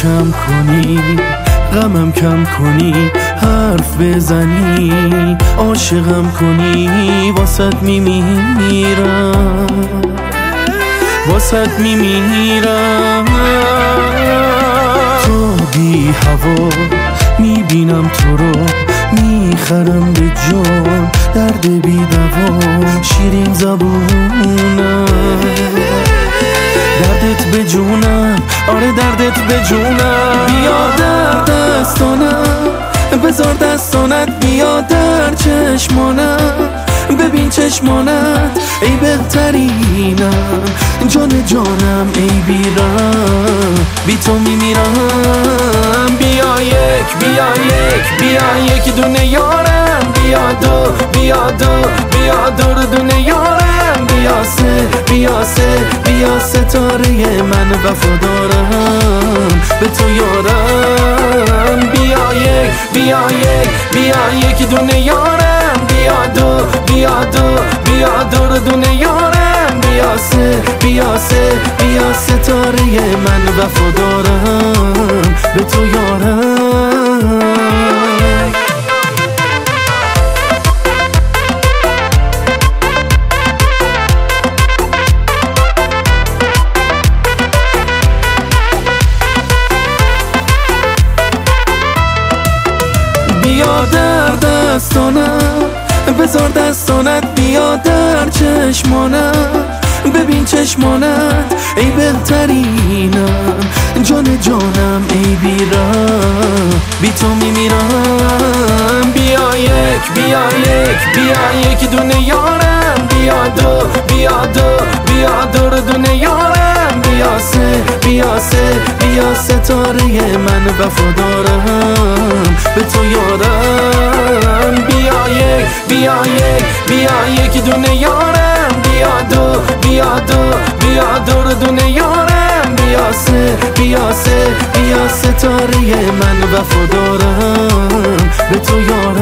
کم کنی، غمم کم کنی، حرف بزنی، عاشقم کنی، واسط میمیرم، واسط میمیرم. تو بی هوا میبینم تو رو، میخرم به جان، درد بی دوا، شیرین زبونم، دردت به جونم، آره دردت به جونم. بیا در دستانم، بذار دستانت، بیا در چشمانم، ببین چشمانت ای بهترینم، جان جانم ای بیرم، بی تو میمیرم. بیا یک، بیا یک، بیا یک دونه یارم، بیا دو، بیا دو، بیا دور دونه یارم، بیا سه، بیا سه، بیا ستاره من وفادارم به تو یارم. بیا یک، بیا یک، بیا یک دونه یارم، بیا دو، بیا دو، بیا دور دونه یارم، بیا سه، بیا سه، بیا ستاره من وفادارم به تو یارم. بیا در دستانم، بذار دستانت، بیا در چشمانم، ببین چشمانت ای بهترینم، جان جانم ای بیرم، بی تو میمیرم. بیا یک، بیا یک، بیا یک دونه یارم، بیا دو، بیا دو، بیا دور دونه یارم، بیا سه، بیا سه، بیا ستاره من وفادارم به تو یارم. بیا یک، بیا یک، بیا یک دونه یارم، بیا دو، بیا دو، بیا دور دونه یارم، بیا سه، بیا سه، بیا ستاره من وفادارم به تو یارم.